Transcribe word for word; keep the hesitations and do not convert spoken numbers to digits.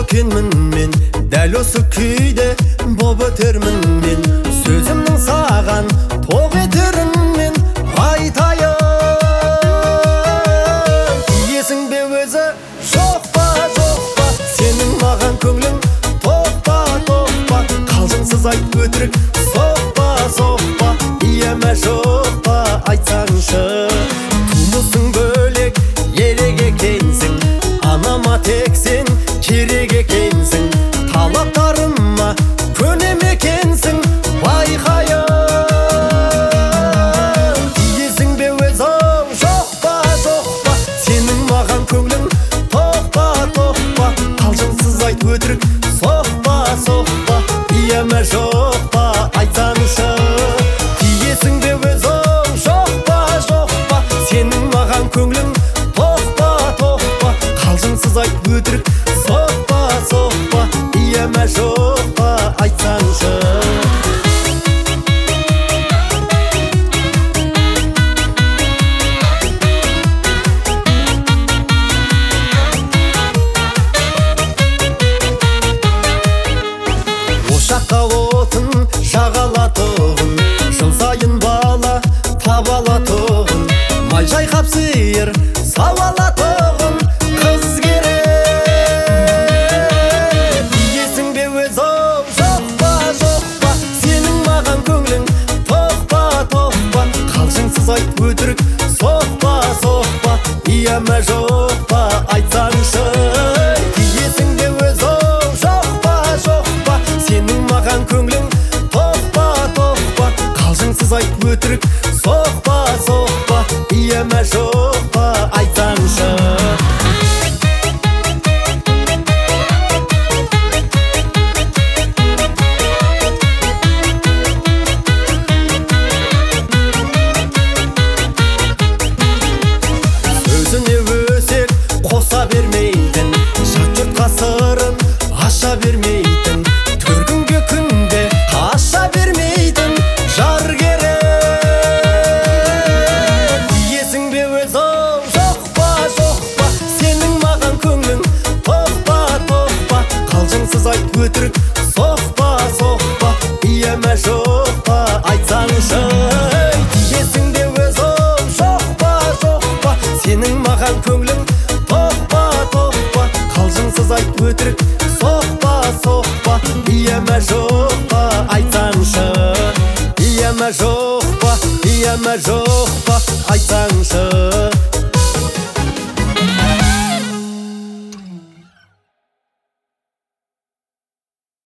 өткенмін мен, дәл осы күйде боп өтермін мен. Сөзімнің саған тоқ етерін мен айтайын. Тиесің бе өзі, жоқ па, жоқ па, сенің маған көңлің тоқ па, тоқ па. Қалжыңсыз айт өтірік, соқ па, соқ па, ие ме жоқ па, айтсаңшы. Тумысың бөлек, ерек екенсің, анама тексен керек екенсің. Талаптарыма көнем екенсің, байқайын. Тиесің бе өзің, жоқ па, жоқ па, сенің маған көңлің тоқ па, тоқ па. Қалжыңсыз айт өтірік, соқ па, соқ па, ие ме жоқ па, айтсаңшы. Тиесің бе өзің, жоқ па, жоқ па, сенің маған көңлің тоқ па, тоқ па. Қалжыңсыз айт өтірік, соқ па, соқ па, ие ме жоқ па, айтсаңшы. Ошаққа отын жағалатығын, жыл сайын бала табалатығын, май жайқап сиыр сауалатығын қыз керек. Тиесің бе өзің, жоқ па, жоқ па, сенің маған көңлің тоқ па, тоқ па. Қалжыңсыз айт өтірік, соқ па, соқ па, ие ме жоқ па, айтсаңшы. Тиесің бе өзің, жоқ па, жоқ па, сенің маған көңлің тоқ па, тоқ па. Қалжыңсыз айт өтірік, соқ па, соқ па, ие ме жоқ па, айтсаңшы. Сөзіне өсек қоса бермейтін, жат жұртқа сырын аша бермейтін, төркінге күнде аша бермейтін жар керек. Тиесің бе өзің, жоқ па, жоқ па, сенің маған көңлің тоқ па, тоқ па. Қалжыңсыз айт өтірік, соқ па, соқ па, ие ме жоқ па, айтсаңшы. Тиесің бе өзің, жоқ па, жоқ па, сенің маған көңлің тоқ па, тоқ па. Қалжыңсыз айт өтірік, соқ па, соқ па, ие ме жоқ па, айтсаңшы. Ие ме жоқ па, ие ме жоқ па,